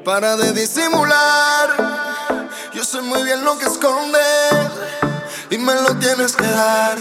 Para de disimular, yo sé muy bien lo que escondes y me lo tienes que dar.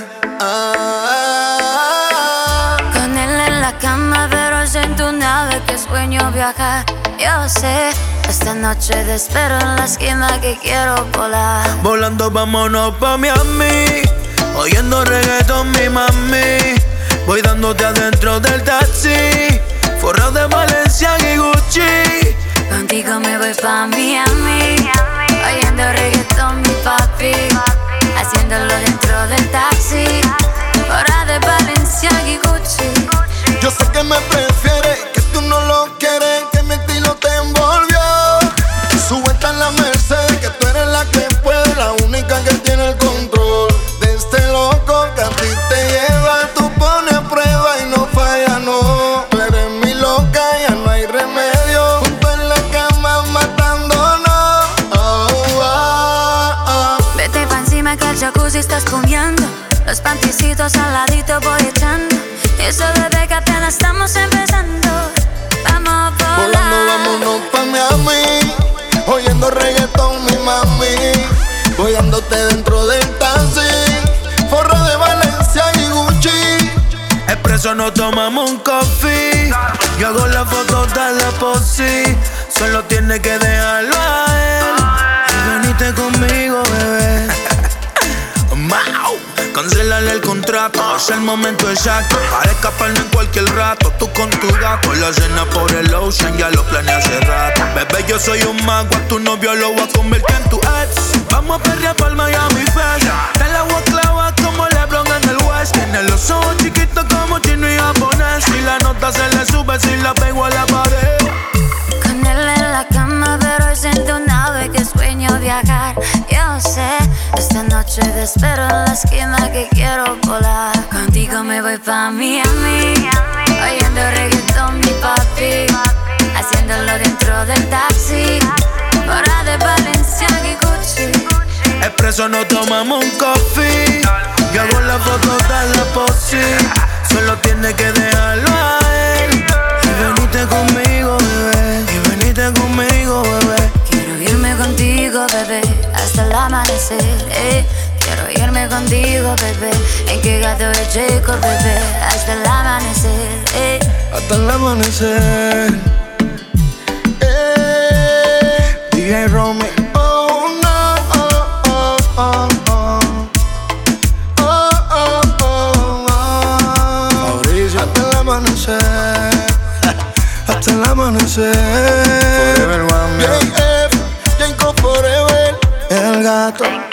Con él en la cama, pero en tu nave que sueño viajar. Yo sé, esta noche te espero en la esquina que quiero volar. Volando vámonos pa' Miami, oyendo reggaeton mi mami. Voy dándote adentro del taxi, forrado de Valencia y Gucci. Contigo me voy pa' Miami, oyendo reggaeton mi papi, haciéndolo dentro del taxi, forrado de Valencia y Gucci. Yo sé que me prefieres, que tú no lo quieres, que mi estilo te envolvió. Súbete en la Mercedes, que tú eres la que puede, la única que tiene el control de este loco que a ti te lleva. Tú pones a prueba y no falla, no. Tú eres mi loca, ya no hay remedio. Junto en la cama matándonos. Vete pa' encima que el jacuzzi está espumiendo. Los panticitos al ladito voy echando. Y eso bebé que apenas estamos empezando. Vamos a volar. Volando, vámonos pa' Miami, oyendo reggaeton mi mami. Voy dándote dentro del taxi, forro de Valencia y Gucci. Expreso no tomamos un coffee. Yo hago la foto de la posi. Solo tienes que dejarlo a él y venite conmigo, bebé. Mau. Cancelarle el contrato, es el momento exacto para escaparme en cualquier rato. Tú con tu gato, la cena por el ocean, ya lo planeé hace rato. Bebé, yo soy un mago, a tu novio lo voy a convertir en tu ex. Vamos a perrear pa'l Miami Fest. Te la voy a clavar como LeBron en el West. Tiene los ojos chiquitos como chino y japonés. Si la nota se le sube, si la pego a la pared. Con él en la cama, pero es en tu nave que sueño viajar. Yo sé, esta noche te espero en la esquina que quiero volar. Contigo me voy pa' Miami, oyendo reggaeton mi papi, haciéndolo dentro del taxi, fuera de Valencia y Gucci. Expreso no tomamos un coffee. Yo hago la foto de la posi. Solo tienes que dejarlo a él y venite conmigo, bebé. Y venite conmigo, bebé. Quiero irme contigo, bebé, hasta el amanecer. Quiero irme contigo, bebé, en que gato de Jacob, bebé, hasta el amanecer. Hasta el amanecer. DJ Romy. Oh no, oh, oh, oh, oh. Oh, oh, oh, oh. Mauricio. Hasta el amanecer. Hasta el amanecer. Forever one, JF, Jacob Forever. El gato.